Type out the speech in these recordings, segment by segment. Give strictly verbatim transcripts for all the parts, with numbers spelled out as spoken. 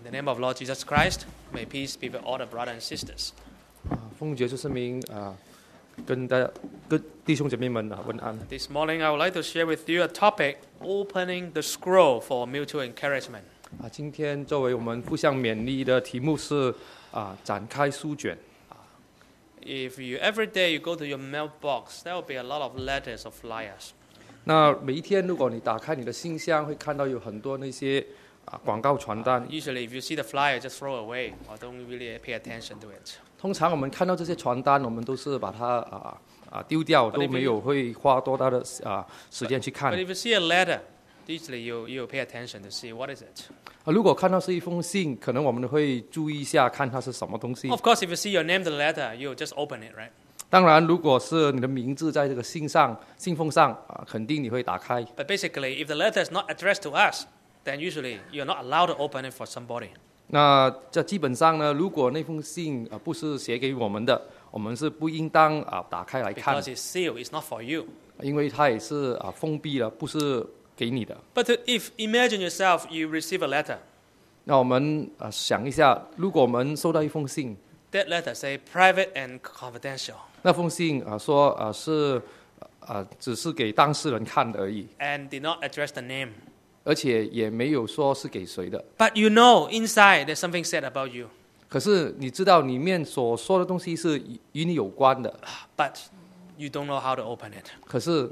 In the name of Lord Jesus Christ, may peace be with all the brothers and sisters. 啊，奉主耶稣圣名啊，跟大家、跟弟兄姐妹们啊问安。 This morning, I would like to share with you a topic: opening the scroll for mutual encouragement. 啊，今天作为我们互相勉励的题目是啊，展开书卷。 If you every day you go to your mailbox, there will be a lot of letters or flyers. 那每一天，如果你打开你的信箱，会看到有很多那些啊广告传单。 Usually, if you see the flyer, just throw away or don't really pay attention to it. 通常我们看到这些传单，我们都是把它啊啊丢掉，都没有会花多大的啊时间去看。 But if you see a letter, usually you you pay attention to see what is it. 啊，如果看到是一封信，可能我们会注意一下，看它是什么东西。 Of course, if you see your name in the letter, you just open it, right? 当然，如果是你的名字在这个信上、信封上啊，肯定你会打开。 But basically, if the letter is not addressed to us, then usually you're not allowed to open it for somebody. 那这基本上呢，如果那封信啊不是写给我们的，我们是不应当啊打开来看， Because it's sealed, it's not for you. 因为它也是啊封闭了，不是给你的。 But if imagine yourself, you receive a letter. 那我们啊想一下，如果我们收到一封信， That letter say private and confidential, 那封信啊说啊是啊只是给当事人看的而已， and did not address the name. 而且也没有说是给谁的。 But you know inside there's something said about you. 可是你知道里面所说的东西是与与你有关的， But you don't know how to open it. 可是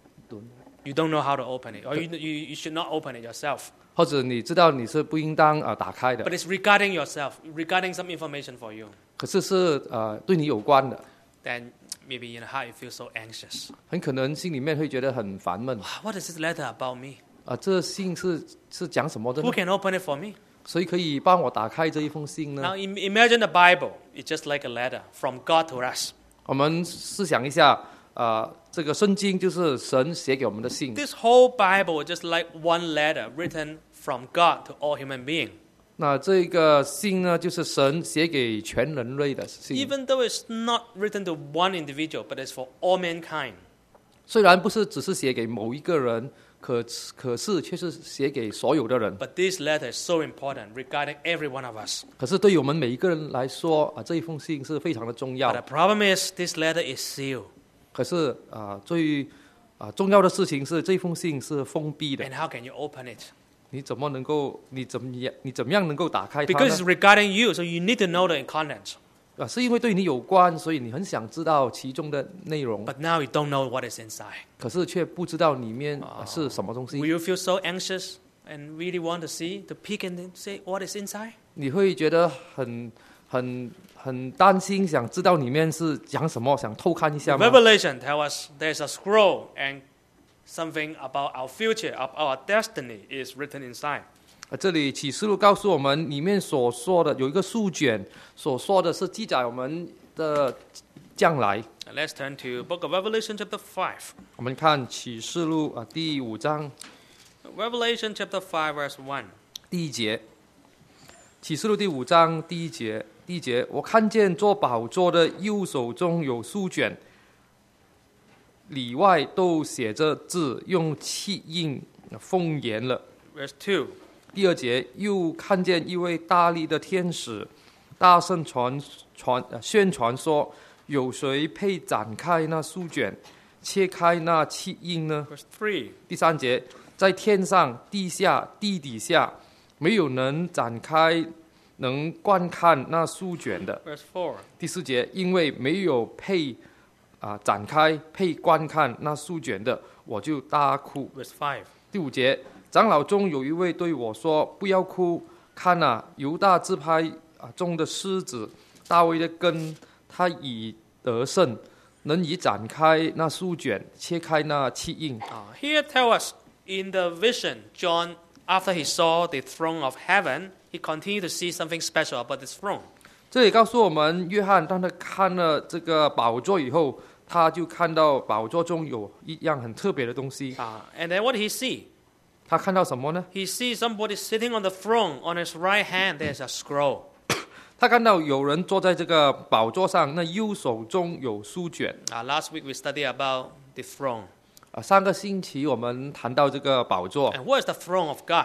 You don't know how to open it, or you, you, you should not open it yourself. 或者你知道你是不应当啊打开的 But，it's regarding yourself, regarding some information for you. 可是是呃对你有关的， Then maybe in the heart you feel so anxious. 很可能心里面会觉得很烦闷 What is this letter about me? 啊。这信是是讲什么的呢 Who？can open it for me? 谁可以帮我打开这一封信呢？ Now im- imagine the Bible. It's just like a letter from God to us. 我们试想一下，啊，这个圣经就是神写给我们的信， This whole Bible is just like one letter written from God to all human beings. 那这个信呢，就是神写给全人类的信。 Even though it's not written to one individual, but it's for all mankind. 虽然不是只是写给某一个人，可可是却是写给所有的人。 But this letter is so important regarding every one of us. 可是对于我们每一个人来说啊，这一封信是非常的重要 But。the problem is this letter is sealed. 可是啊，最啊重要的事情是这封信是封闭的。 And how can you open it? 你怎么能够？你怎么样？你怎么样能够打开它 Because it's 呢？ regarding you, so you need to know the content. 啊，是因为对你有关，所以你很想知道其中的内容， But now you don't know what is inside. 可是却不知道里面啊是什么东 Will 西。 you feel so anxious and really want to see, to peek and say what is inside? 你会觉得很很很担心，想知道里面是讲什么，想偷看一下吗？ Revelation tells us there's a scroll and something about our future, of our destiny is written inside. 啊，这里启示录告诉我们，里面所说的有一个书卷，所说的是记载我们的将来。 Now let's turn to Book of Revelation chapter five. 我们看启示录啊第五章 Revelation chapter five verse one. 第一节，启示录第五章第一节，第一节，我看见坐宝座的右手中有书卷，里外都写着字，用漆印封严了。 Verse two. 第二节，又看见一位大力的天使，大声传传、呃、宣传说：有谁配展开那书卷，切开那漆印呢？ Verse three. 第三节，在天上、地下、地底下，没有能展开、能观看那书卷的。 Verse four. 第四节，因为没有配啊、展开、配观看那书卷的，我就大哭。 Verse five. 第五节，长老中有一位对我说：“不要哭，看啊，犹大支派啊中的狮子，大卫的根，他已得胜，能以展开那书卷，切开那漆印。” Uh, here tell us in the vision, John, after he saw the throne of heaven, he continued to see something special about this throne. 这里告诉我们，约翰当他看了这个宝座以后，他就看到宝座中有一样很特别的东西。 Uh, and then what did he see? 他看到什么呢？ He sees somebody sitting on the throne. On his right hand, there's a scroll. 他看到有人坐在这个宝座上，那右手中有书卷。 Uh, last week we studied about the throne. 啊，上个星期我们谈到这个宝座， And what is the throne of God?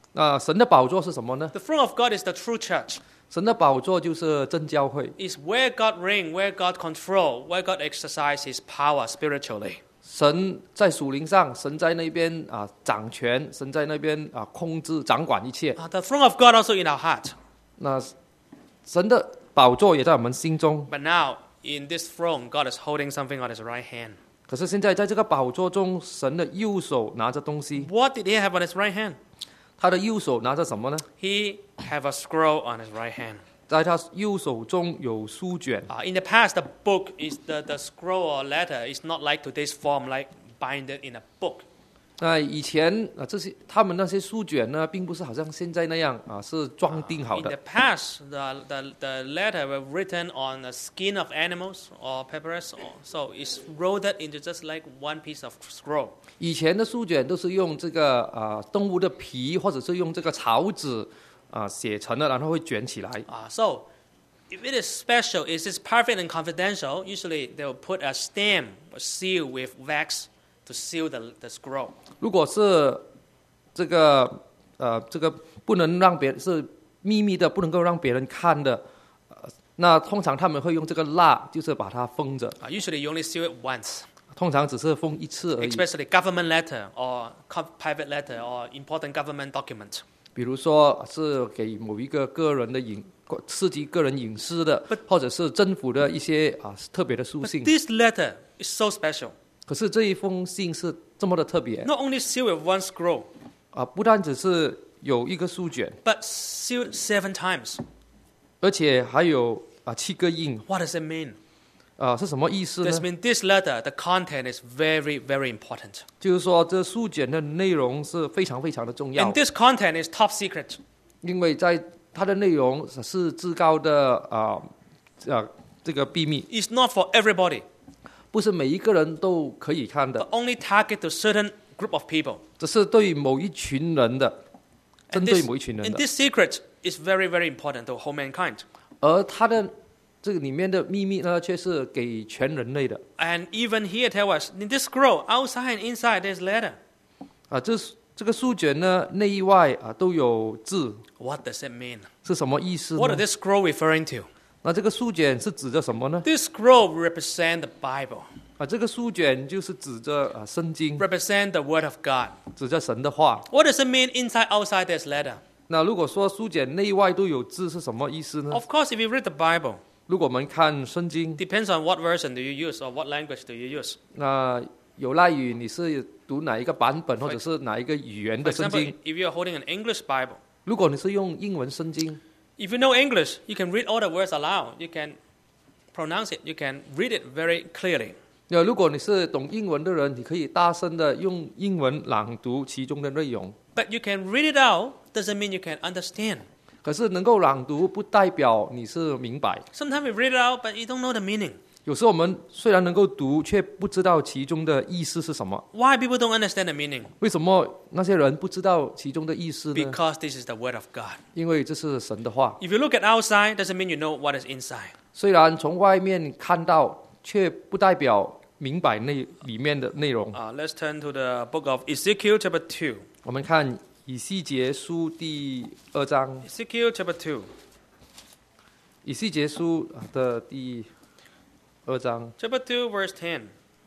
那神的宝座是什么呢？ The throne of God is the true church. 神的宝座就是真教会， It's where God reigns, where God controls, where God exercises His power spiritually. 神在属灵上，神在那边啊掌权，神在那边啊控制掌管一切。 Uh, the throne of God also in our heart. 那神的宝座也在我们心中。 But now, in this throne, God is holding something on His right hand. 可是现在在这个宝座中，神的右手拿着东西， What did He have on His right hand? 他的右手拿着什么呢？ He have a scroll on His right hand. 在他右手中有书卷。 Uh, in the past, the book is the, the scroll or letter is not like today's form, like binded in a book. 那以前啊，这些他们那些书卷呢，并不是好像现在那样啊，是装订好 In the 的。 past, the, the, the letter were written on the skin of animals or papyrus, or, so it's rolled into just like one piece of scroll. 以前的书卷都是用这个啊动物的皮，或者是用这个草纸啊写成的，然后会卷起来。 Uh, so, if it is special, if it's private and confidential, usually they will put a stamp, a seal with wax to seal the, the scroll. 如果是这个呃这个不能让别人是秘密的，不能够让别人看的，呃那通常他们会用这个蜡，就是把它封着。 Uh, usually, you only seal it once, 通常只是封一次而已。 especially government letter or co- private letter or important government document. 比如说是给某一个个人的隐涉及个人隐私的，或者是政府的一些啊特别的书 But 信。 this letter is so special. 可是这一封信是这么的特别 Not only sealed with one scroll, 啊，不单只是有一个书卷， but sealed seven times. 而且还有啊七个印 What does it mean? 啊，是什么意思 This 呢？ means this letter, the content is very, very important. 就是说这书卷的内容是非常非常的重要 And，this content is top secret. 因为在它的内容是至高的啊啊这个秘密， It's not for everybody, 不是每一个人都可以看 but 的， only target to certain group of people. 只是对某一群人的， And 针对 this, 某一群人 and 的。 this secret is very, very important to whole mankind. 而它的这个里面的秘密呢，却是给全人类的 And even here tell us, in this scroll, outside and inside, there's letter. 啊。这这个书卷呢，内外啊都有字， What does it mean? 是什么意思 What is 呢？ this scroll referring to? 那这个书卷是指着什么呢？ This scroll represents the Bible, 啊，这个书卷就是指着啊圣经， represent the Word of God. 指着神的话。 What does it mean inside, outside, there's letter? 那如果说书卷内外都有字是什么意思呢？ Of course, if you read the Bible, 如果我们看圣经， depends on what version do you use or what language do you use. 那有赖于你是读哪一个版本，或者是哪一个语言 For 的圣 example, 经。 if you are holding an English Bible, 如果你是用英文圣经， if you know English, you can read all the words aloud. You can pronounce it. You can read it very clearly. 那如果你是懂英文的人，你可以大声的用英文朗读其中的内容。 But you can read it out, doesn't mean you can understand. 可是能够朗读，不代表你是明白。 Sometimes we read it out, but you don't know the meaning. 有时候我们虽然能够读，却不知道其中的意思是什么。 Why people don't understand the meaning? 为什么那些人不知道其中的意思呢？ Because this is the Word of God. 因为这是神的话。 If you look at outside, doesn't mean you know what is inside. 虽然从外面看到，却不代表明白那里面的内容。 Uh, let's turn to the book of Ezekiel chapter two. 我们看以西结书第二章， Ezekiel chapter two. 以西结书的第二章， Chapter two, verse ten.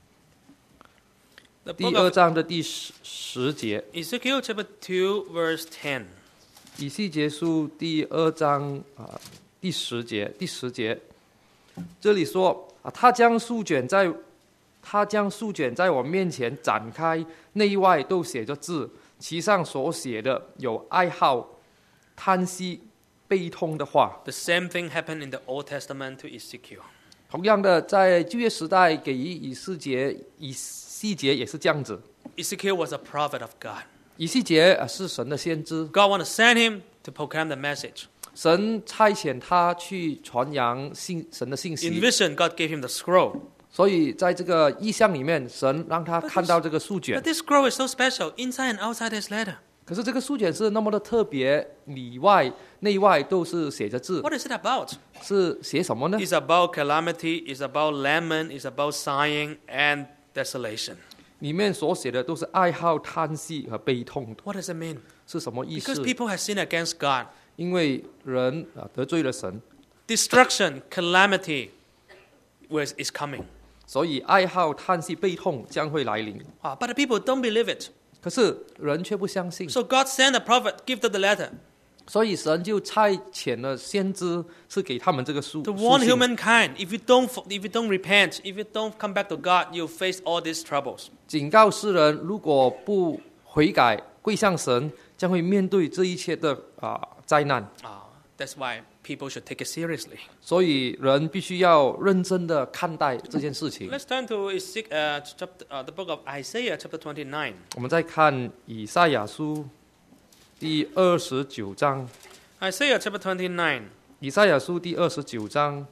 The 第 book 二 of 章的第十十节， Ezekiel chapter two, verse ten. 以西结书第二章啊第十节，第十节，这里说啊，他将书卷在，他将书卷在我面前展开，内外都写着字，其上所写的有哀号、叹息、悲痛的话。 The same thing happened in the Old Testament to Ezekiel. 同样的，在旧约时代给予以西结，以西结也是这样子。 Ezekiel was a prophet of God. 以西结啊是神的先知， God wanted to send him to proclaim the message. 神差遣他去传扬信神的信 In 息， vision, God gave him the scroll. 所以在这个意象里面，神让他看到这个书 But 卷。 this scroll is so special. Inside and outside there's letter. 可是这个书卷是那么的特别，里外内外都是写着字， What is it about? 是写什么呢？ It's about calamity, it's about lament, it's about sighing and desolation. 里面所写的都是哀号、叹息和悲痛。 What does it mean? 是什么意 Because 思？ people have sinned against God. 因为人啊得罪了神， Destruction, calamity was, is coming. 所以哀号、叹息、悲痛将会来临。 Ah, but the people don't believe it. 可是人却不相信， So God sent a prophet, give them the letter 所以神就差遣了先知，是给他们这个书 to 书 warn 信， humankind. If you don't, if you don't repent, if you don't come back to God, you'll face all these troubles. 警告世人，如果不悔改归向神，将会面对这一切的啊、灾难。 Ah, that's why people should take it seriously. 所以人必须要认真的看待这件事情。 Let's turn to Ezek- uh, chapter, uh, the book of Isaiah, chapter twenty-nine. 我们再看以赛亚书第二十九章， Isaiah chapter twenty-nine, 以赛亚书第二十九章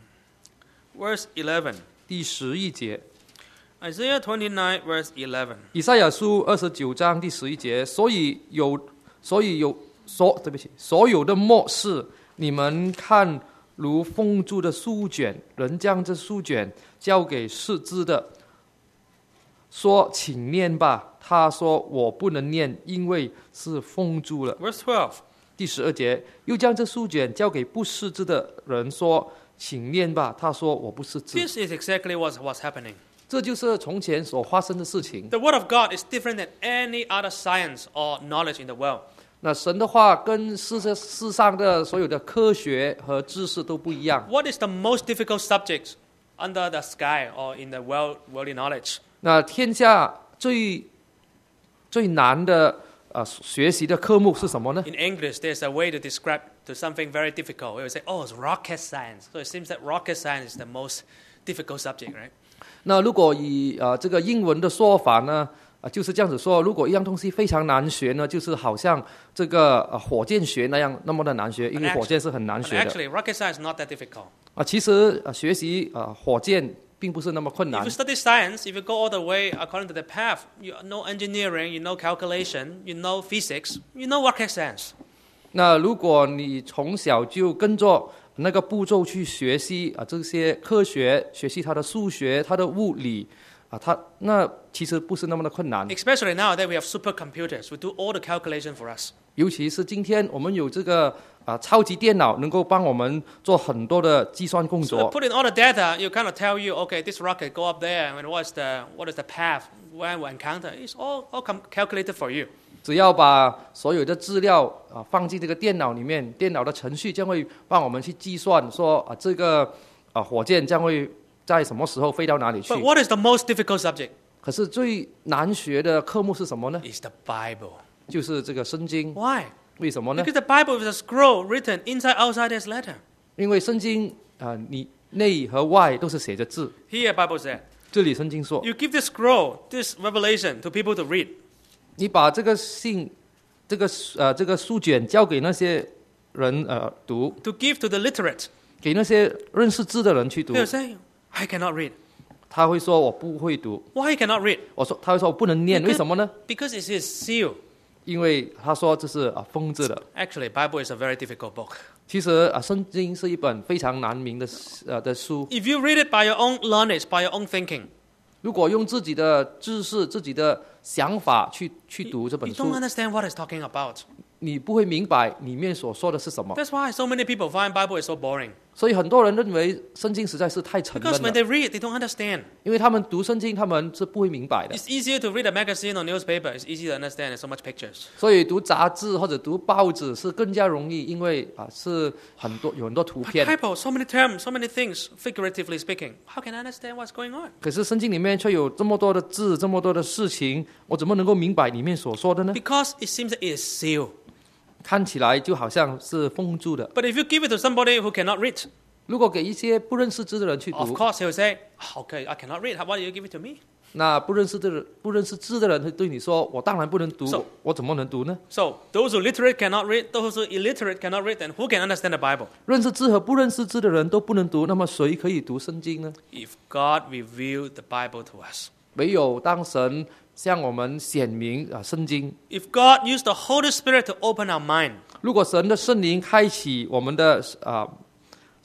verse eleven. 第十一节。 Isaiah twenty-nine, verse eleven. 以赛亚书二十九章第十一节，所以有，所以有，所对不起，所有的末世，你们看如封住的书卷，人将这书卷交给识字的，说：“请念吧。”他说：“我不能念，因为是封住了。” Verse twelve. 第十二节，又将这书卷交给不识字的人，说：“请念吧。”他说：“我不识字。” This is exactly what's, what's happening. 这就是从前所发生的事情。 The Word of God is different than any other science or knowledge in the world. 那神的话跟世世世上的所有的科学和知识都不一样。 What is the most difficult subject under the sky or in the world, worldly knowledge? 那天下最最难的呃学习的科目是什么呢？ In English, there's a way to describe to something very difficult. We would say, oh, it's rocket science. So it seems that rocket science is the most difficult subject, right? 那如果以呃这个英文的说法呢，啊、就是这样子说，如果一样东西非常难学呢，就是好像这个呃火箭学那样那么的难学，因为 And 火箭是很难 But 学的。 actually, rocket science is not that difficult. 啊，其实呃学习呃火箭并不是那么困 If 难 you。study science, if you go all the way according to the path, you know engineering, you know calculation, you know physics, you know rocket science. 那如果你从小就跟着那个步骤去学习啊，这些科学，学习它的数学、它的物理啊，它那其实不是那么的困难。 Especially nowadays, we have supercomputers. We do all the calculation for us. 尤其是今天我们有这个啊超级电脑，能够帮我们做很多的计算工 So 作。 put in all the data, you kind of tell you, okay, this rocket go up there, and what is the what is the path when we encounter? It's all all com- calculated for you. 只要把所有的资料啊放进这个电脑里面，电脑的程序将会帮我们去计算说啊这个啊火箭将会在什么时候飞到哪里去。 But what is the most difficult subject? 可是最难学的科目是什么呢？ It's the Bible. 就是这个圣经。 Why? 为什么呢？ Because the Bible is a scroll written inside, outside, there's letter. 因为圣经啊、你内和外都是写着字。 Here, Bible said, 这里圣经说， you give this scroll, this revelation to people to read. 你把这个信，这个呃这个书卷交给那些人呃读， To give to the literate. 给那些认识字的人去读 They'll。say, I cannot read. 他会说我不会读， Why you cannot read? 我说他会说我不能念， Because- 为什么呢？ Because it's his seal. 因为他说这是啊封字的。 Actually, Bible is a very difficult book. 其实啊圣经是一本非常难明的呃的书， If you read it by your own knowledge, by your own thinking, 如果用自己的知识、自己的想法去去 you, 读这本 you 书 don't，understand what it's talking about. 你不会明白里面所说的是什么。 That's why so many people find Bible is so boring. 所以很多人认为圣经实在是太沉 Because 闷 when 了， they read, they don't understand. 因为他们读圣经，他们是不会明白的。 It's easier to read a magazine or newspaper. It's easy to understand. There's so much pictures. 所以读杂志或者读报纸是更加容易，因为啊是很多有很多图 But 片。 Bible, so many terms, so many things, figuratively speaking. How can I understand what's going on? 可是圣经里面却有这么多的字，这么多的事情，我怎么能够明白里面所说的呢？ Because it seems that it is sealed. 看起来就好像是封住的。 But if you give it to somebody who cannot read, 如果给一些不认识字的人去 of 读， course he will say, okay, I cannot read. How about you give it to me? 那不认识的人、不认识字的人会对你说：“我当然不能读 So- 我怎么能读呢 So those who literate cannot read, those who illiterate cannot read, then who can understand the Bible?？” 认识字和不认识字的人都不能读，那么谁可以读圣经呢？ If God revealed the Bible to us, 唯有当神向我们显明啊圣经， if God used the Holy Spirit to open our mind, 如果神的圣灵开启我们的啊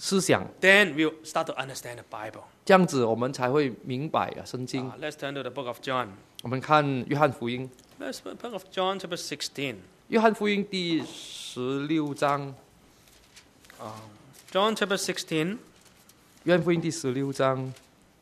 思想， then we'll start to understand the Bible. 这样子我们才会明白啊圣经。 Uh, let's turn to the book of John. 我们看约翰福音， Let's book of John, chapter sixteen. 约翰福音第十六章， John chapter sixteen, 约翰福音第十六章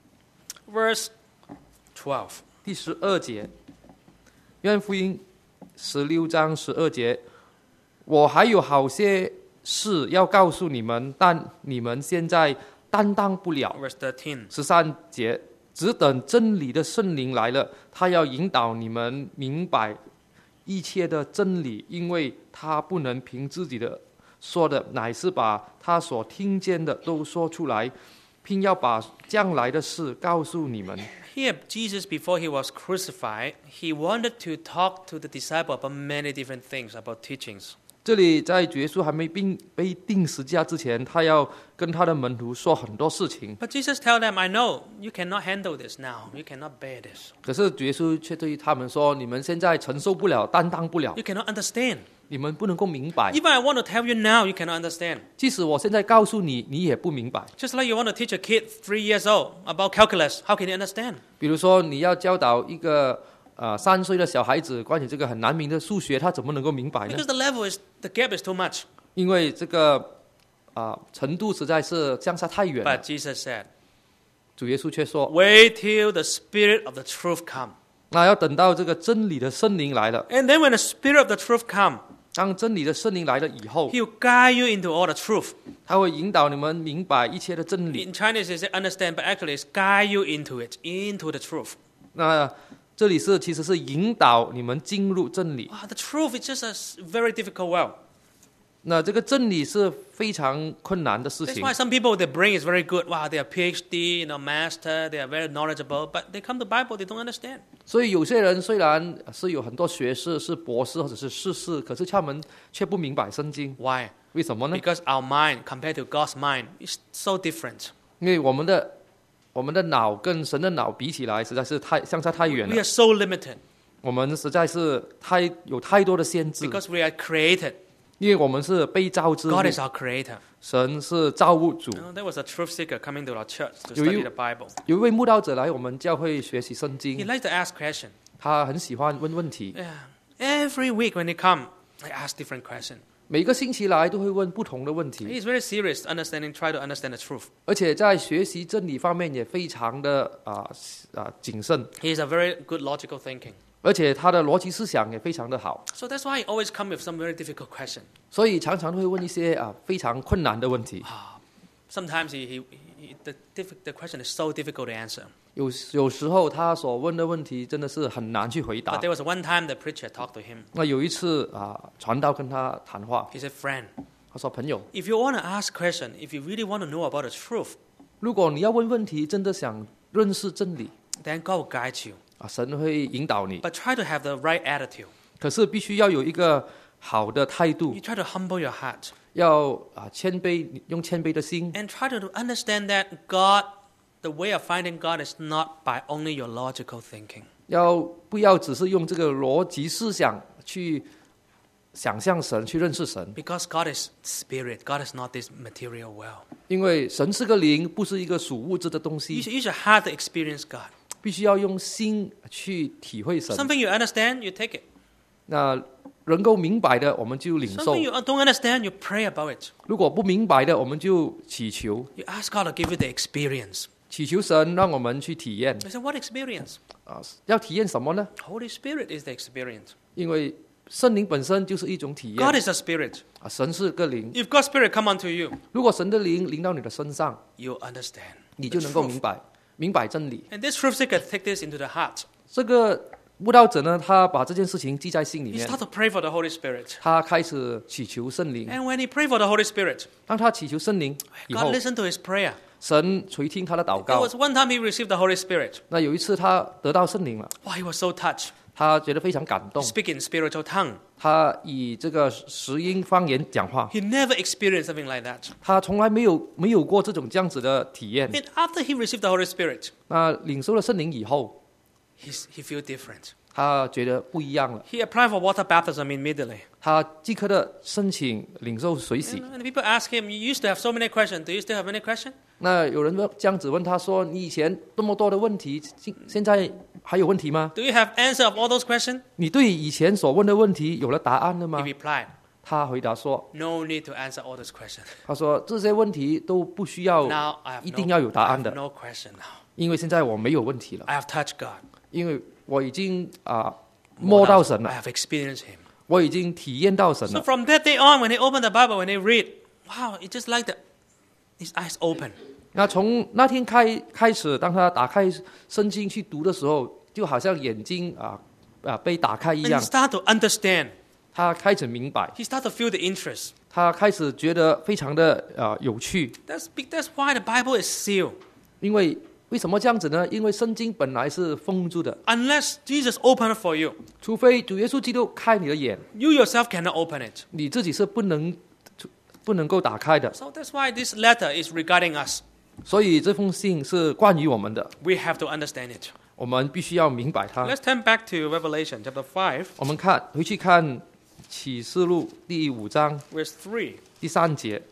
verse twelve. 第十二节，约翰福音十六章十二节，我还有好些事要告诉你们，但你们现在担当不了。 Verse thirteen. 十三节，只等真理的圣灵来了，他要引导你们明白一切的真理，因为他不能凭自己的说的，乃是把他所听见的都说出来，并要把将来的事告诉你们。 Here, Jesus, before he was crucified, he wanted to talk to the disciple about many different things, about teachings. 这里在主耶稣还没被被钉十字架之前，他要跟他的门徒说很多事情。 But Jesus tell them, I know you cannot handle this now. You cannot bear this. 可是主耶稣却对他们说：“你们现在承受不了，担当不了， You cannot understand. 你们不能够明白。 Even I want to tell you now, you cannot understand. 即使我现在告诉你，你也不明白。 Just like you want to teach a kid three years old about calculus, how can you understand? 比如说，你要教导一个呃三岁的小孩子关于这个很难明的数学，他怎么能够明白呢？ Because the level is, the gap is too much. 因为这个啊、呃程度实在是相差太远了。 But Jesus said, 主耶稣却说， wait till the Spirit of the truth come. 那要等到这个真理的圣灵来了。 And then when the Spirit of the truth come, 当真理的圣灵来了以后， He will guide you into all the truth. 他会引导你们明白一切的真理。 In Chinese, they say understand, but actually it's guide you into it, into the truth. 那这里是其实是引导你们进入真理。 Ah, the truth is just a s- very difficult world. 那这个真理是非常困难的事 That's 情。 why some people, their brain is very good. Wow, they are PhD, you know, master, they are very knowledgeable, but they come to Bible, they don't understand. 所以有些人虽然是有很多学士、是博士或者是硕士，可是他们却不明白圣经。 Why? 为什么呢？ Because our mind, compared to God's mind, is so different. 因为我们的我们的脑跟神的脑比起来，实在是太相差太远 We 了。 are so limited 我们实在是太有太多的限制， because we are created. 因为我们是被造之物， God is our creator. 神是造物主。 You know, there was a truth seeker coming to our church to You- study you- the Bible. 有一位慕道者来我们教会学习圣 He 经， likes to ask questions. 他很喜欢问问题， Yeah. Every week when he come, I ask different questions. 每个星期来都会问不同的问题， He's very serious, understanding, try to understand the truth. 而且在学习真理方面也非常的啊啊、谨慎， He is a very good logical thinking. 而且他的逻辑思想也非常的好， So that's why he always come with some very difficult question. 所以常常会问一些啊非常困难的问题。 Sometimes he, he, he, the, diffi- the question is so difficult to answer. 有有时候他所问的问题真的是很难去回 But 答。 there was one time the preacher talked to him. 那有一次啊，传道跟他谈话， He said, friend, 他说：“朋友， if you want to ask question, if you really want to know about the truth, 如果你要问问题，真的想认识真理 then God will guide you. 啊，神会引导你。 But try to have the right attitude. 可是必须要有一个好的态度 You，try to humble your heart 要啊谦卑，用谦卑的心， and try to understand that God, the way of finding God is not by only your logical thinking. 要不要只是用这个逻辑思想去想象神，去认识神？ Because God is spirit. God is not this material world. 因为神是个灵，不是一个属物质的东 You 西， should use your heart to experience God. 必须要用心去体会神。 Something you understand, you take it. 那能够明白的，我们就领受； Something you don't understand, you pray about it. 如果不明白的，我们就祈求， You ask God to give you the experience. 祈求神让我们去体验。 I said, what experience? 啊，要体验什么呢？ Holy Spirit is the experience. 因为圣灵本身就是一种体 God 验 is a spirit. 啊，神是个灵。 If God's spirit come onto you, 如果神的灵临到你的身上， you understand. 你就能够明白明白真理。 And this truth seeker take this into the heart. 这个悟道者呢，他把这件事情记在心里 He 面， start to pray for the Holy Spirit. 他开始祈求圣灵。 And when he pray for the Holy Spirit, 当他祈求圣灵以后 God，listened to his prayer. 神垂听他的祷 There 告。 was one time he received the Holy Spirit. 那有一次他得到圣灵了， Wow, he was so touched. 他觉得非常感动， Speak in spiritual tongue. 他以这个实音方言讲话， He never experienced something like that. 他从来没有没有过这种这样子的体验。 And after he received the Holy Spirit, 那领受了圣灵以后， he's, he feel different. 他觉得不一样了， He applied for water baptism immediately. 他即刻的申请领受水洗。 And people ask him, you used to have so many questions. Do you still have any questions? 那有人这样子问他说：“你以前那么多的问题，现现在还有问题吗？ Do you have answer of all those questions? 你对以前所问的问题有了答案了吗 He replied, ？” 他回答说 no need to answer all those questions. ：“ 他说这些问题都不需要 Now I have 一定 no, 要有答 I 案 have 的， no question now. 因为现在我没有问题了， I have touched God. 因为我已經啊、摸到神 I 了， have experienced Him. 我已經體驗到神 So 了。 from that day on, when he opened the Bible, when he read, wow, it's just like the, his eyes open. 那從那天開開始，當他打開聖經去讀的時候，就好像眼睛啊啊被打開一 And he 樣， start to understand. 他開始明白， He start to feel the interest. 他開始覺得非常的啊有趣。 That's, be- that's why the Bible is sealed. 因為為什麼這樣子呢？因為聖經本來是封住的， Unless Jesus opened it for you, 除非主耶穌基督開你的眼， you yourself cannot open it. 你自己是不能不能夠打開的。 So that's why this letter is regarding us. 所以這封信是關於我們的， We have to understand it. 我們必須要明白它。 Let's turn back to Revelation chapter five, 我們看回去看啟示錄第五章 verse three. 第三節，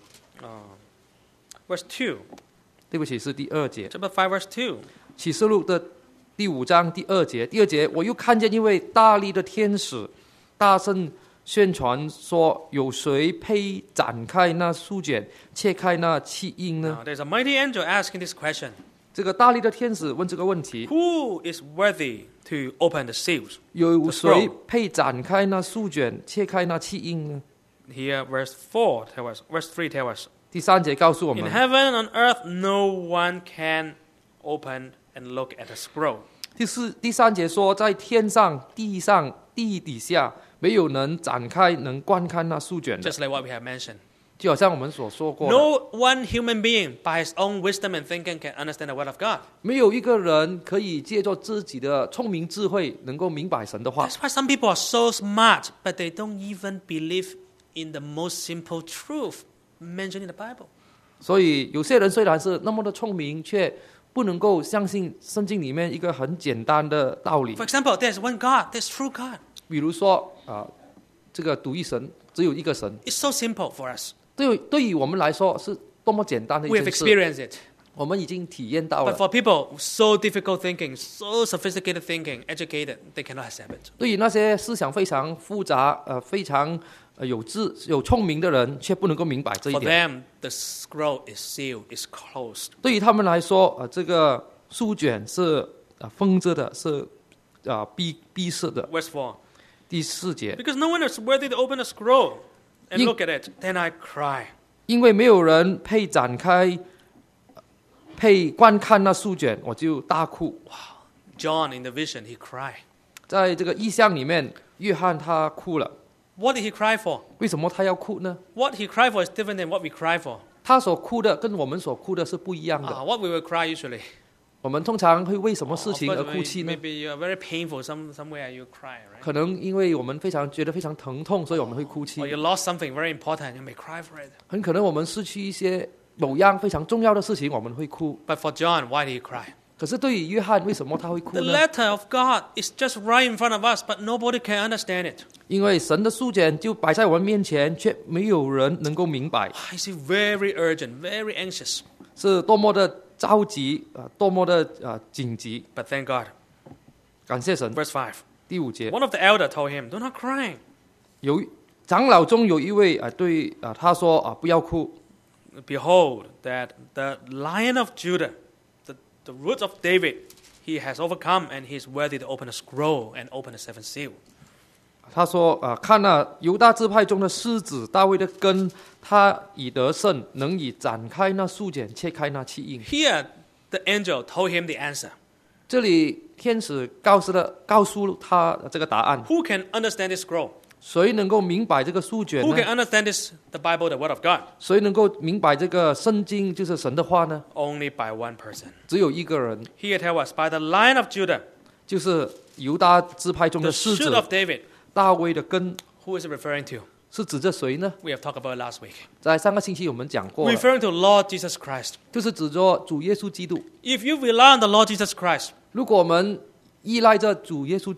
Verse two. 對不起，是第二節。 Chapter five, verse two. 啟示錄的第五章第二節，第二節，我又看見一位大力的天使，大聲宣傳說：有誰配展開那書卷，切開那七印呢？ Now, there's a mighty angel asking this question. 這個大力的天使問這個問題： Who is worthy to open the seals? 有誰配展開那書卷，切開那七印呢？ Here, verse four tells us, verse three tells us, 第三節告訴我 in 們， heaven and on earth, no one can open and look at the scroll. 第四第三節說，在天上、地上、地底下，沒有能展開、能觀看那書卷的， Just like what we have mentioned. 就好像我們所說過的， No one human being, by his own wisdom and thinking, can understand the word of God. 沒有一個人可以借助自己的聰明智慧，能夠明白神的話。 That's why some people are so smart, but they don't even believe in the most simple truth mentioned in the Bible. 所以有些人雖然是那麼的聰明，卻不能夠相信聖經裡面一個很簡單的道理。 For example, there's one God, there's true God. 比如說啊、這個獨一神只有一個神， It's so simple for us. 對對於我們來說是多麼簡單的一 We have 件事， experienced it. 我們已經體驗到 But 了。 for people so difficult thinking, so sophisticated thinking, educated, they cannot accept it. 對於那些思想非常複雜、呃非常呃有智有聰明的人，卻不能夠明白這一 For 點。 them, the scroll is sealed, is closed. 對於他們來說，呃這個書卷是呃封着的，是啊閉閉塞的。 Verse four. 第四節， Because no one is worthy to open the scroll and You- look at it. Then I cry. 因為沒有人配展開、配觀看那書卷，我就大哭。 John, in the vision, he cried. 在這個異象裡面，約翰他哭了。 What did he cry for? 為什麼他要哭呢？ What he cried for is different than what we cry for. 他所哭的跟我們所哭的是不一樣的。 Uh, what we will cry usually. 我們通常會為什麼事 Of 情 course, 而哭泣 maybe, 呢？ maybe you are very painful some, somewhere you cry, right? 可能因為我們非常覺得非常疼痛，所以我們會哭泣 Or。you lost something very important, you may cry for it. 很可能我們失去一些某樣非常重要的事情，我們會哭。 But for John, why did he cry? 可是對於約翰，為什麼他會哭 The 呢？ letter of God is just right in front of us, but nobody can understand it. 因為神的書卷就擺在我們面前，卻沒有人能夠明白， I see very urgent, very anxious. 是多麼的着急啊，多麼的啊緊急。 But thank God. 感謝神。 Verse five. 第五節， One of the elder told him, do not cry. 有長老中有一位啊，對啊，他說啊，不要哭。 Behold, that the Lion of Judah, the, the root of David, he has overcome and he is worthy to open the scroll and open the seventh seal. 他說啊，看那猶大支派中的獅子大衛的根，他已得勝，能以展開那書卷，切開那七印。 Here, the angel told him the answer. 這裡天使告訴了告訴他這個答案， Who can understand this scroll? 誰能夠明白這個書卷 Who 呢？ can understand this, the Bible, the Word of God? 誰能夠明白這個聖經就是神的話呢？ Only by one person. 只有一個人， Here tell us, by the Lion of Judah, 就是猶大支派中 the 的獅 shoot of 子 David. 大衛的根， Who is it referring to? 是指着誰呢？ We have talked about it last week. 在上個星期我們講過了， Referring to Lord Jesus Christ. 就是指着主耶穌基督。 If you rely on the Lord Jesus Christ, 如果我們依賴着主耶穌基督，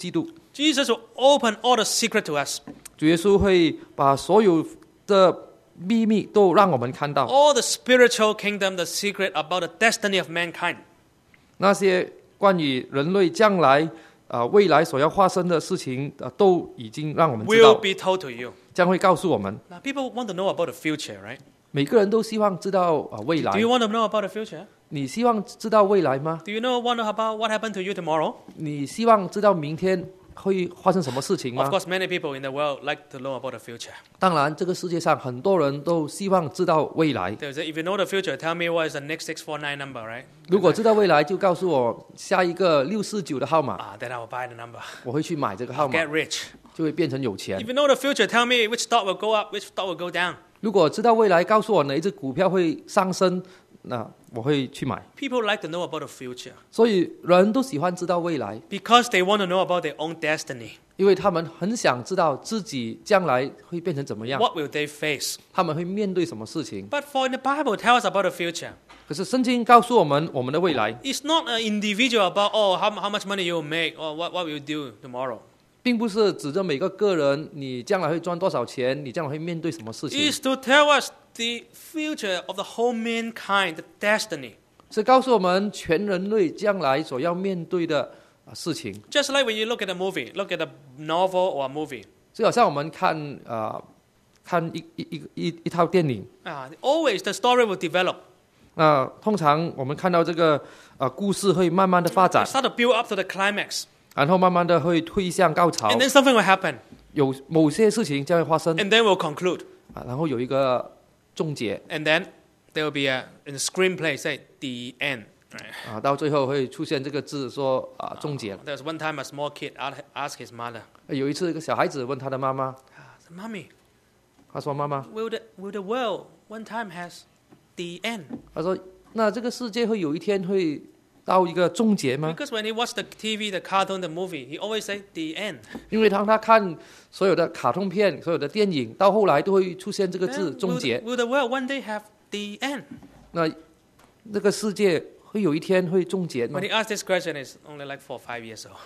Jesus will open all the secret to us. 主耶稣会把所有的秘密都让我们看到， All the spiritual kingdom, the secret about the destiny of mankind. 那些关于人类将来啊、呃、未来所要发生的事情，呃，都已经让我们知 Will 道， be told to you. 将会告诉我们。 Now, people want to know about the future, right? 每个人都希望知道啊、呃、未来 Do。you want to know about the future? 你希望知道未来吗？ Do you know want to know about what happened to you tomorrow? 你希望知道明天会发生什么事情 Of 吗？ course, many people in the world like to know about the future. 当然，这个世界上很多人都希望知道未来。 They say, if you know the future, tell me what is the next six four nine number, right? 如果知道未来，就告诉我下一个六四九的号码， Ah, then I will buy the number. 我会去买这个号 I'll 码 get，rich. 就会变成有钱 If。you know the future, tell me which stock will go up, which stock will go down. 如果知道未来，告诉我哪一只股票会上升，那我会去买。 People like to know about the future 所以人都喜欢知道未来， because they want to know about their own destiny. 因为他们很想知道自己将来会变成怎么样， What will they face? 他们会面对什么事情。 But for in the Bible, tell us about the future. 可是圣经告诉我们，我们的未来 It's not an individual about oh how, how much money you will make or what, what will you do tomorrow. 并不是指着每个个人，你将来会赚多少钱，你将来会面对什么事情， It's to tell us the future of the whole mankind, the destiny. 是告诉我们全人类将来所要面对的啊事情。 Just like when you look at a movie, look at a novel or a movie. 就好像我们看啊、呃、看一一一一一套电影， Ah, always the story will develop. 那、通常我们看到这个啊、呃故事会慢慢的发 It 展， start to build up to the climax. 然后慢慢的会推向高潮， And then something will happen. 有某些事情将会发生 And then we'll conclude. 啊，然后有一个终结 And then there will be a in the screenplay say the end. Right? 啊，到最后会出现这个字说啊终结了。 There was one time a small kid asked his mother, 有一次，一个小孩子问他的妈妈， "Mommy, 他说：“妈妈， will the will the world one time has the end?" 他说那这个世界会有一天会到一个终结吗？ Because when he watched the T V, the cartoon, the movie, he always say the end. 因为当他看所有的卡通片、所有的电影，到后来都会出现这个字 Then 终 will, 结。 will the world one day have the end? 那这个世界会有一天会终结吗 When？he asked this question, he's only like four or five years old.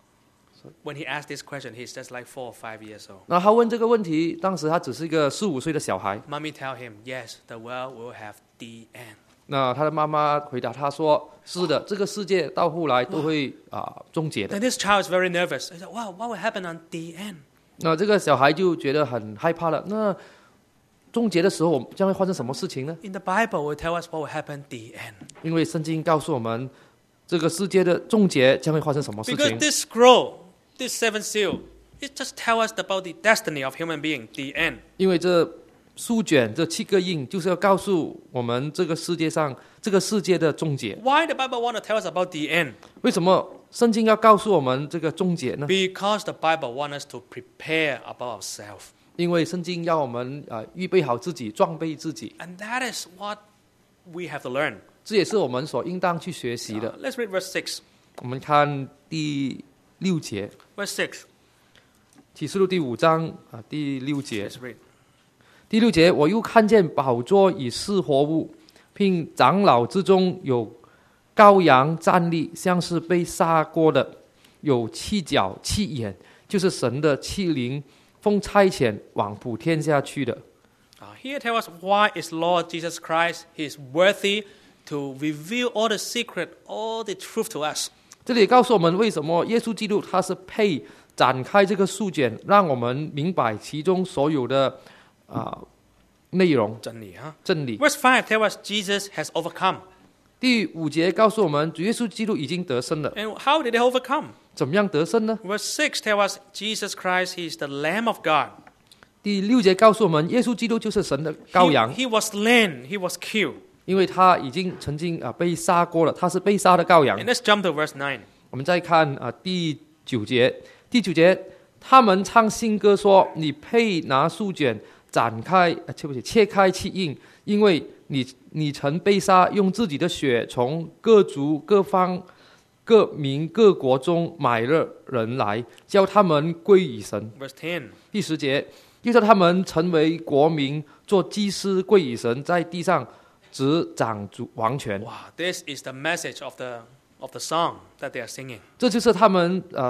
When he asked this question, he's just like four or five years old. 那他问这个问题，当时他只是一个四五岁的小孩。 Mommy tell him, yes, the world will have the end. 那他的妈妈回答他说：“是的，这个世界到后来都会啊、终结的。 Then this child is very nervous. He said, wow, what will happen on the end? ” 那这个小孩就觉得很害怕了。那终结的时候将会发生什么事情呢？ In the Bible, will tell us what will happen at the end. 因为圣经告诉我们，这个世界的终结将会发生什么事 Because 情。 this scroll, this seven seal, it just tells us about the destiny of human being, the end. 因为这书卷这七个印就是要告诉我们这个世界上这个世界的终结。 Why the Bible want to tell us about the end? 为什么圣经要告诉我们这个终结呢？ Because the Bible wants us to prepare about ourselves. 因为圣经要我们啊、呃预备好自己，装备自己， And that is what we have to learn. 这也是我们所应当去学习的。 Uh, let's read verse six. 我们看第六节， Verse six. 启示录第五章啊第六节。 Let's read. 第六节，我又看见宝座与四活物，并长老之中有羔羊站立，像是被杀过的，有七角七眼，就是神的七灵，奉差遣往普天下去的。 Uh, here tell us why is Lord Jesus Christ, He is worthy to reveal all the secret, all the truth to us. 这里告诉我们为什么耶稣基督他是配展开这个书卷，让我们明白其中所有的啊、内容真理, huh? 真理。 Verse five tell us Jesus has overcome. 第五节告诉我们，主耶稣基督已经得胜了。 And how did He overcome? 怎么样得胜呢？ Verse six tell us Jesus Christ, He is the Lamb of God. 第六节告诉我们，耶稣基督就是神的羔 He, 羊， he was slain, He was killed. 因为他已经曾经啊被杀过了，他是被杀的羔羊 And。let's jump to verse nine. 我们再看啊第九节，第九节，他们唱新歌说：“你配拿书卷展开，啊，对不起，切开七印，因为你你曾被杀，用自己的血从各族各方各民各国中买了人来，叫他们归于神。” Verse ten. 第十节，又叫他们成为国民，做祭司，归于神，在地上执掌主王权。 Wow, this is the message of the of the song that they are singing. 这就是他们呃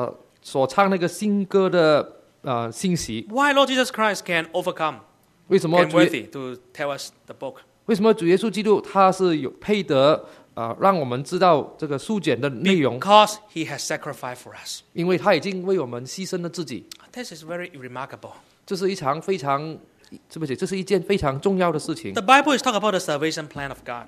所唱那个新歌的呃信息。 Why Lord Jesus Christ can overcome, 为什么 can 主耶 worthy to tell us the book? 为什么主耶稣基督他是有配得啊、呃，让我们知道这个书卷的内容？ Because he has sacrificed for us. 因为他已经为我们牺牲了自己。 This is very remarkable. 这是一场非常，对不起，这是一件非常重要的事情。 The Bible is talk about the salvation plan of God.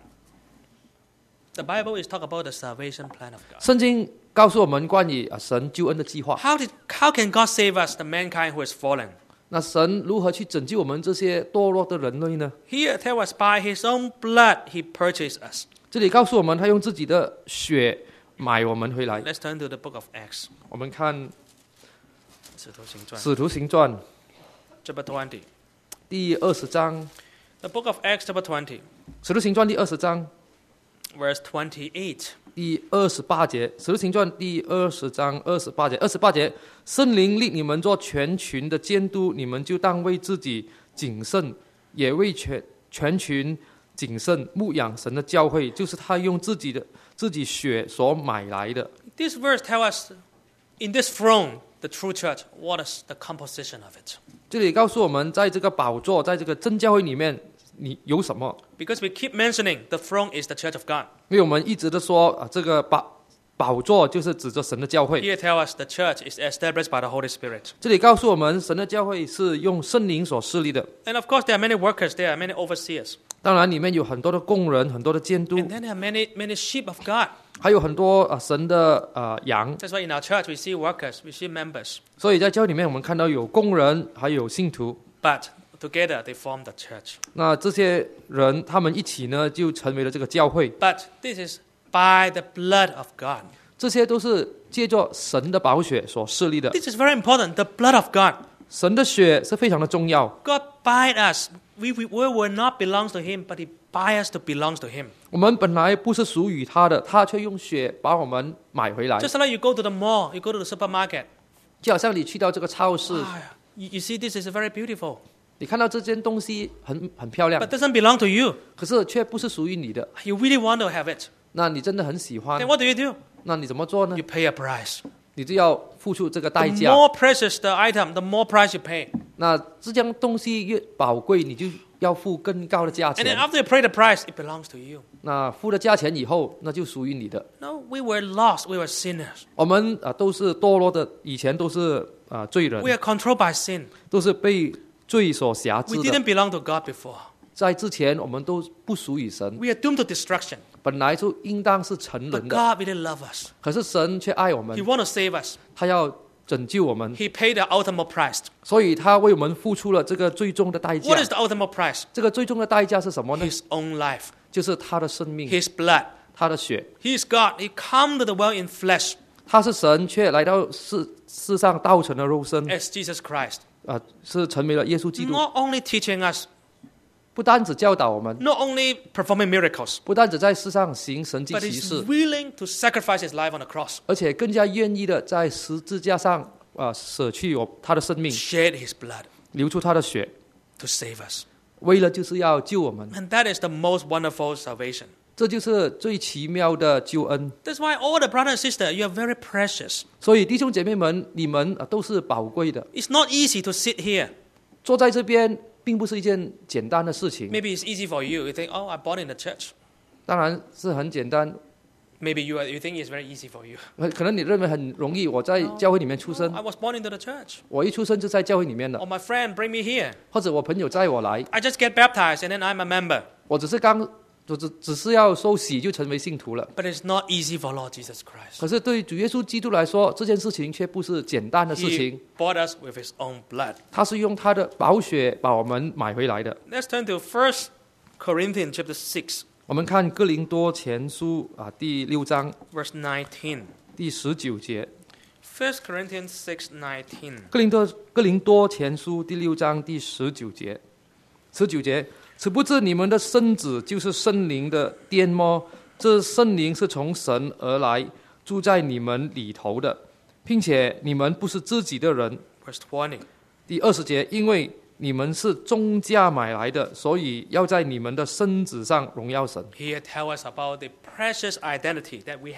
The Bible is talk about the salvation plan of God. 圣经告诉我们关于啊神救恩的计划。 How did how can God save us, the mankind who is fallen? 那神如何去拯救我们这些堕落的人类呢？ Here tell us by his own blood he purchased us. 这里告诉我们，他用自己的血买我们回来。 Let's turn to the book of Acts. 我们看使徒行传 《使徒行传》 chapter twenty. 第二十章， The book of Acts chapter twenty, 《使徒行传》第二十章 verse twenty-eight. 第二十八节，《使徒行传》第二十章二十八节，二十八节，圣灵立你们做全群的监督，你们就当为自己谨慎，也为全全群谨慎，牧养神的教会，就是他用自己的自己血所买来的。 This verse tells us in this throne, the true church, what is the composition of it? 这里告诉我们，在这个宝座，在这个真教会里面，你有什么？ Because we keep mentioning the throne is the church of God. 因为我们一直都说啊，这个宝宝座就是指着神的教会。 Here tell us the church is established by the Holy Spirit. 这里告诉我们，神的教会是用圣灵所设立的。 And of course, there are many workers, there are many overseers. 当然，里面有很多的工人，很多的监督， And then there are many, many sheep of God. 还有很多啊神的啊羊。 That's why in our church we see workers, we see members. 所以在教会里面，我们看到有工人，还有信徒。 But together they form the church. 那这些人，他们一起呢，就成为了这个教会。 But this is by the blood of God. 这些都是借着神的宝血所设立的。 This is very important, the blood of God. 神的血是非常的重要。 God bought us. We, we, we will not belong to him, but he buy us to belong to him. 我们本来不是属于他的，他却用血把我们买回来。 Just like you go to the mall, you go to the supermarket. 就好像你去到这个超市， Ah, you, you see this is very beautiful, 你看到这件东西很很漂亮 but，doesn't belong to you. 可是却不是属于你的。 You really want to have it. 那你真的很喜欢 Then，what do you do? 那你怎么做呢 You？pay a price. 你就要付出这个代 The 价。 more precious the item, the more price you pay. 那这样东西越宝贵，你就要付更高的价 And then 钱。 after you pay the price, it belongs to you. 那付了价钱以后，那就属于你的。 No, we were lost. We were sinners. 我们啊都是堕落的，以前都是啊罪人 We，are controlled by sin. 都是被罪所辖 We 制的。 didn't belong to God before. 在之前，我们都不属于神， We are doomed to destruction. 本来就应当是沉 But 沦的。 God really loves us. 可是神却爱我 He 们， wants to save us. 他要拯救我们， He paid the ultimate price. 所以他为我们付出了这个最终的代 What 价 is。the ultimate price? 这个最终的代价是什么呢？ His own life, 就是他的生命， His blood. 他的血。 He is God. He come to the world in flesh 他是神，却来到世世上道成了肉身， as Jesus Christ. 啊、是成为了耶稣基督。 Not only teaching us, 不单只教导我们， not only performing miracles, 不单只在世上行神迹 but 奇 He's 事， willing to sacrifice His life on the cross, 而且更加愿意的在十字架上啊、舍去我他的生命， shed His blood 流出他的血， to save us. 为了就是要救我们。 And that is the most wonderful salvation. 这就是最奇妙的救恩。 That's why all the brothers and sisters, you are very precious. 所以弟兄姐妹们，你们啊都是宝贵的。 It's not easy to sit here. 坐在这边并不是一件简单的事情， Maybe it's easy for you. You think, oh, I'm born in the church. 当然是很简单。 Maybe you, are, you think it's very easy for you. 呃可能你认为很容易，我在教会里面出 Oh, 生， I was born into the church. 我一出生就在教会里面的， Or my friend bring me here. 或者我朋友载我来， I just get baptized and then I'm a member. 我只是刚只只只是要受洗就成为信徒了。 But it's not easy for Lord Jesus Christ. 可是对主耶稣基督来说，这件事情却不是简单的事 He 情。 bought us with His own blood. 他是用他的宝血把我们买回来的。 Let's turn to First Corinthians chapter six, 我们看哥林多前书啊第六章 verse nineteen. 第十九节， First Corinthians six nineteen. 哥林多哥林多前书第六章第十九节，十九节，此不知你们的身子就是圣灵的颠么？这圣灵是从神而来，住在你们里头的，并且你们不是自己的人。 Verse twenty. 第二十节，因为你们是重价买来的，所以要在你们的身子上荣耀神。 Here tell us about the precious identity that we have.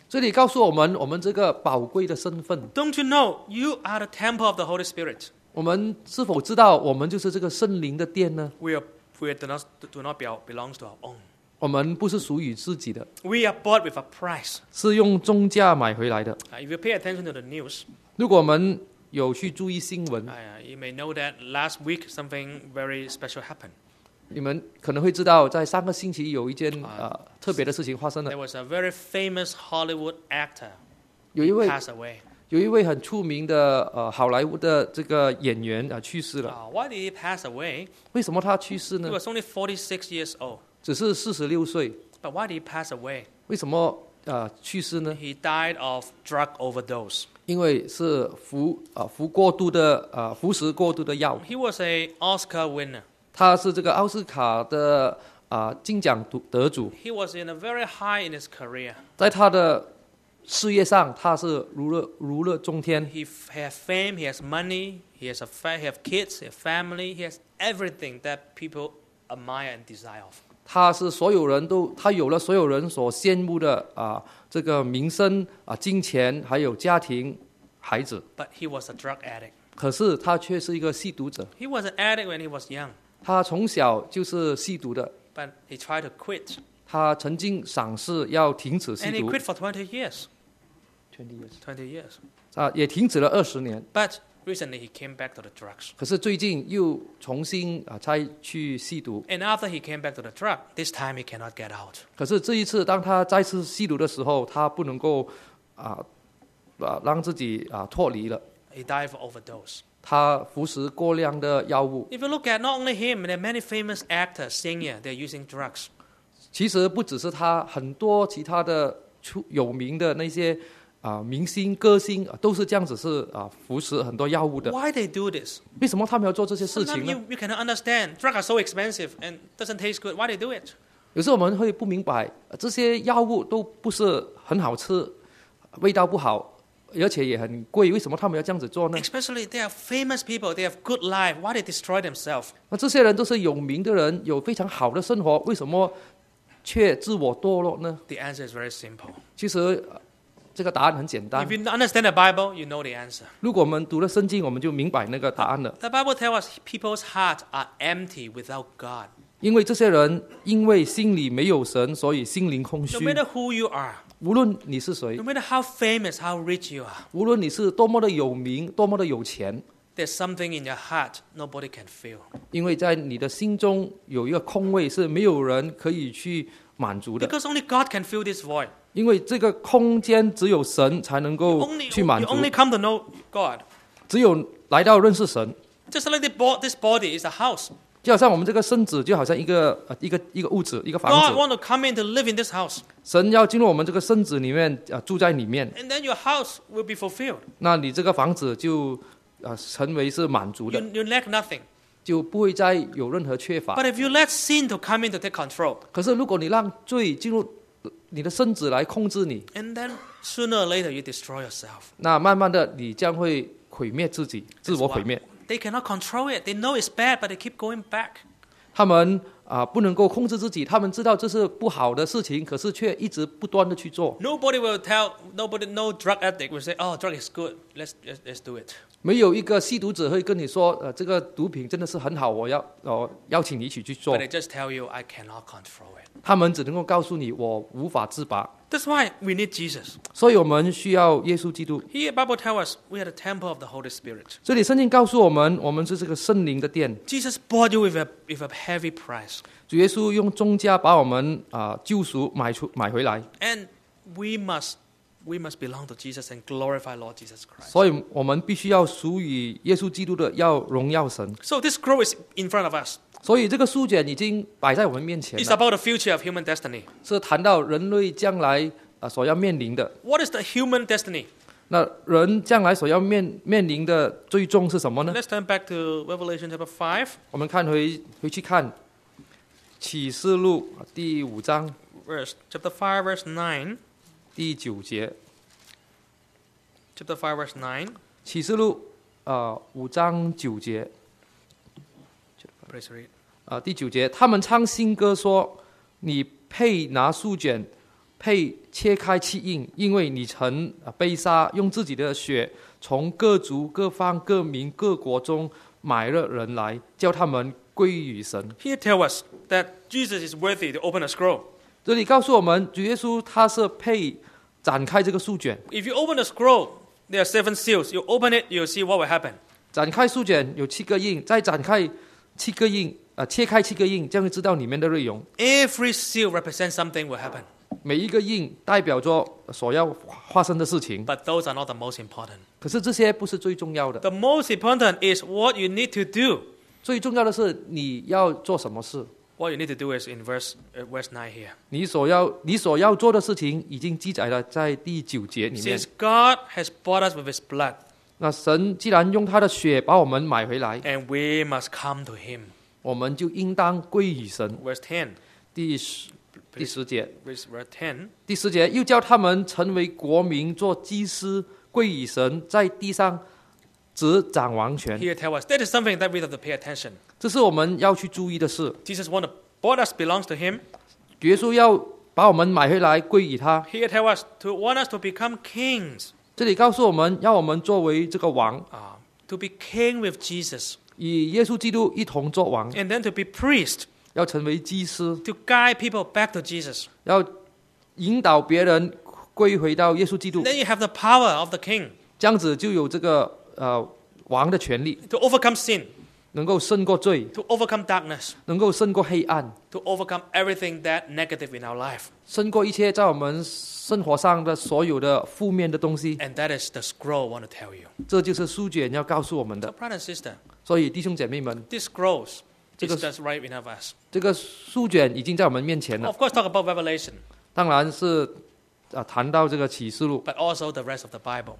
这里告诉我们，我们这个宝贵的身份。 Don't you know you are the temple of the Holy Spirit? 我们是否知道，我们就是这个圣灵的殿呢？ We are we do not do not be- belongs to our own. 我们不是属于自己的， We are bought with a price. 是用重价买回来的。 Uh, if you pay attention to the news, 如果我们有去注意新闻， uh, you may know that last week something very special happened. 你们可能会知道，在上个星期有一件呃特别的事情发生了 There。was a very famous Hollywood actor 有一位 passed away. 有一位很出名的呃好莱坞的这个演员啊、呃、去世了。 Uh, why did he pass away? 为什么他去世 He 呢？ was only forty-six years old. 只是四十六岁， But why did he pass away? 为什么呃去世呢？ He died of drug overdose. 因为是服啊、呃、服过度的呃服食过度的药。 He was a Oscar winner. 他是这个奥斯卡的啊、呃金奖得得主， He was in a very high in his career. 在他的事业上，他是如日如日中天。 He f- has fame, he has money, he has a fa- he has kids, he has family, he has everything that people admire and desire of. 他是所有人都，他有了所有人所羡慕的啊、这个名声啊、金钱，还有家庭、孩子。 But he was a drug addict. 可是他却是一个吸毒者， He was an addict when he was young, 他从小就是吸毒的。 but he tried to quit. 他曾经尝试要停止吸 And he 毒 quit for twenty years. twenty years twenty years. 啊，也停止了二十年。 But recently he came back to the drugs. 可是最近又重新啊再去吸毒。 And after he came back to the drug, this time he cannot get out. 可是这一次，当他再次吸毒的时候，他不能够啊啊让自己啊脱离了。 He died of overdose. 他服食过量的药物。 If you look at not only him, there are many famous actors, senior, they're using drugs. 其实不只是他，很多其他的出有名的那些啊、明星、歌星、啊都是这样子，是啊服食很多药物的。 Why they do this? 为什么他们要做这些事 Sometimes 情呢？ you, you cannot understand. Drugs are so expensive and doesn't taste good. Why they do it? 有时候我们会不明白，呃这些药物都不是很好吃，味道不好，而且也很贵，为什么他们要这样子做呢？ Especially they are famous people. They have good life. Why they destroy themselves? 那这些人都是有名的人，有非常好的生活，为什么却自我堕落呢？ The answer is very simple. 其实、呃这个答案很简单 If。you understand the Bible, you know the answer. 如果我们读了圣经，我们就明白那个答案了。 The Bible tells us people's hearts are empty without God. 因为这些人因为心里没有神，所以心灵空 No 虚。 matter who you are, 无论你是谁 no，matter how famous, how rich you are, 无论你是多么的有名，多么的有钱， there's something in your heart nobody can fill. 因为在你的心中有一个空位是没有人可以去满足的， Because only God can fill this void. 因为这个空间只有神才能 You 够 only, 去满 you 足， only come to know God. 只有来到认识神。 Just like the bo- this body is a house. 就好像我们这个身子，就好像一个呃一个一个屋子，一个房 God 子。 want to come in to live in this house. 神要进入我们这个身子里面，啊、住在里面， And then your house will be fulfilled. 那你这个房子就啊、成为是满足 You, 的， you lack nothing. 就不会再有任何缺乏。 But if you let sin to come in to take control, 可是如果你让罪进入你的身子来控制你， and then sooner or later you destroy yourself. 那慢慢的你将会毁灭自己，自我毁灭。 They cannot control it. They know it's bad, but they keep going back. 他们啊、不能够控制自己，他们知道这是不好的事情，可是却一直不断的去做。 Nobody will tell, nobody, no drug addict will say, oh, drug is good. Let's, let's, let's do it. 没有一个吸毒者会跟你说，呃，这个毒品真的是很好，我要哦邀请你一起去做 But。they just tell you, I cannot control it. 他们只能够告诉你，我无法自拔。 That's why we need Jesus. 所以我们需要耶稣基督。 Here, Bible tells us we are the temple of the Holy Spirit. 这里圣经告诉我们，我们是这个圣灵的殿。 Jesus bought you with a, with a heavy price. 主耶稣用重价把我们啊、救赎买出买回来， And we must, we must belong to Jesus and glorify Lord Jesus Christ. 所以我们必须要属于耶稣基督的，要荣耀神。 So this scroll is in front of us. 所以这个书卷已经摆在我们面前 It's 了， about the future of human destiny. 是谈到人类将来啊、所要面临的。 What is the human destiny? 那人将来所要面面临的最终是什么呢？ Let's turn back to Revelation chapter five, 我们看回回去看启示录第五章 verse chapter five, verse nine. 第九节。 Chapter five, verse nine. 启示录啊五章九节 Please read. 啊、第九节，他们唱新歌说：“你配拿书卷， 配切开七印，因为你曾被杀，用自己的血从各族、各方、各民、各国中买了人来，叫他们归于神。 Here tell us that Jesus is worthy to open a scroll. 这里告诉我们，主耶稣他是配展开这个书卷。 If you open the scroll, there are seven seals. You open it, you'll see what will happen. 展开书卷有七个印，再展开七个印，呃，切开七个印，将会知道里面的内容。 Every seal represents something will happen. 每一个印代表着所要发生的事情， But those are not the most important. 可是这些不是最重要的。 The most important is what you need to do. 最重要的是你要做什么事。 What you need to do is in verse uh, verse nine here. 你所要你所要做的事情已经记载了在第九节里面。 Since God has bought us with His blood, 那神既然用他的血把我们买回来， and we must come to Him. 我们就应当归于神。 Verse ten. 第十第十节， Verse verse ten. 第十节又叫他们成为国民，做祭司，归于神，在地上执掌王权。 Here tell us that is something that we have to pay attention. 这是我们要去注意的事。 Jesus want to bought us belongs to Him. 耶稣要把我们买回来，归于他。 Here tell us to want us to become kings. 这里告诉我们，要我们作为这个王， Uh, to be king with Jesus, 与耶稣基督一同作王， and then to be priest, 要成为祭司， to guide people back to Jesus. 要引导别人归回到耶稣基督。 Then you have the power of the king 这样子就有这个呃王的权利， to overcome sin, 能够胜过罪， to overcome darkness, 能够胜过黑暗， to overcome everything that negative in our life. 胜过一切在我们生活上的所有的负面的东西。 And that is the scroll I want to tell you. 这就是书卷要告诉我们 So 的。 brother and sister, 所以弟兄姐妹们， these scrolls is 这个- just right in front of us. 这个书卷已经在我们面前了。 Of course, talk about Revelation, 当然是啊，谈到这个启示录， but also the rest of the Bible.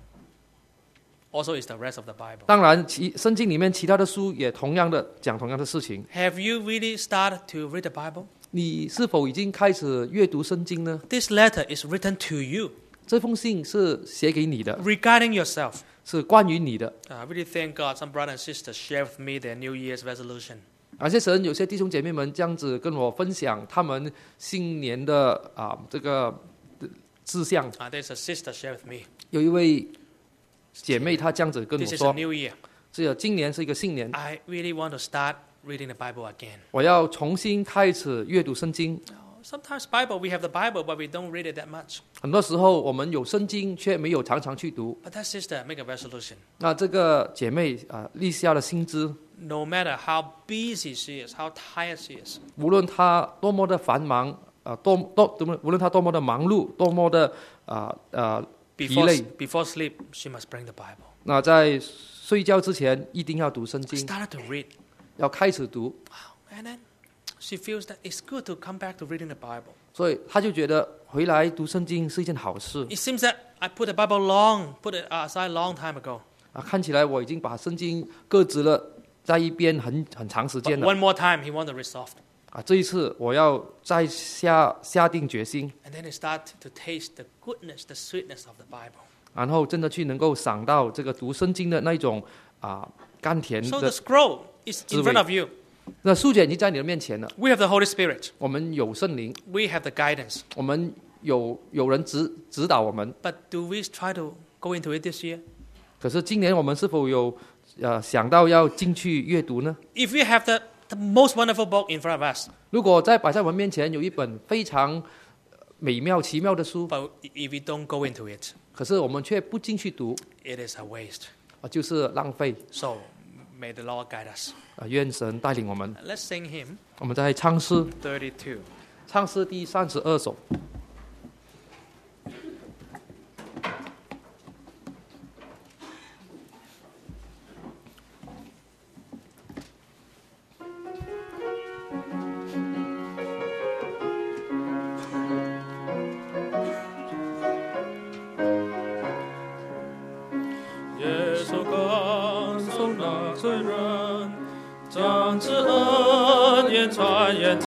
Also is the rest of the Bible. 当然其圣经里面其他的书也同样的讲同样的事情。 Have you really started to read the Bible? 你是否已经开始阅读圣经呢？ This letter is written to you 这封信是写给你的， regarding yourself. 是关于你的。 Uh, I really thank God some brothers and sisters share with me their New Year's resolution. 感谢神，有些弟兄姐妹们这样子跟我分享他们新年的啊这个志向。 Uh, there's a sister share with me. 有一位姐妹她这样子跟我 This is a 说， new year. 是有今年是一个新年， I really want to start reading the Bible again. 我要重新开始阅读圣经。 Sometimes Bible, we have the Bible, but we don't read it that much. 很多时候我们有圣经，却没有常常去读。 But that sister make a resolution. 那这个姐妹啊，立下了心志， No matter how busy she is, how tired she is, 无论她多么的繁忙，啊，多多多么，无论她多么的忙碌，多么的啊啊疲 before, 累， before sleep, she must bring the Bible. 那在睡觉之前一定要读圣 I 经， started to read. 要开始读。 And then she feels that it's good to come back to reading the Bible. 所以她就觉得回来读圣经是一件好事 It seems that I put the Bible long, put it aside long time ago. 啊！看起来我已经把圣经搁置了在一边很很长时 But 间了 one more time, he want to read soft. 啊！这一次我要再下下定决心， And then he start to taste the goodness, the sweetness of the Bible. 然后真的去能够赏到这个读圣经的那种啊甘甜 So the 的。 scroll is in front of you. 那书卷已经在你的面前了， We have the Holy Spirit. 我们有圣灵， We have the guidance. 我们有有人指指导我们。 But do we try to go into it this year? 可是今年我们是否有呃想到要进去阅读呢？ If we have the, the most wonderful book in front of us, 如果在摆在我们面前有一本非常美妙奇妙的书， but if we don't go into it, 可是我们却不进去读， it is a waste. 啊，就是浪费 So may the Lord guide us. 啊！愿神带领我们。 Let's sing hymn 我们在唱诗， thirty-two. 唱诗第三十二首。 耶稣刚受纳罪人，将至恩言传言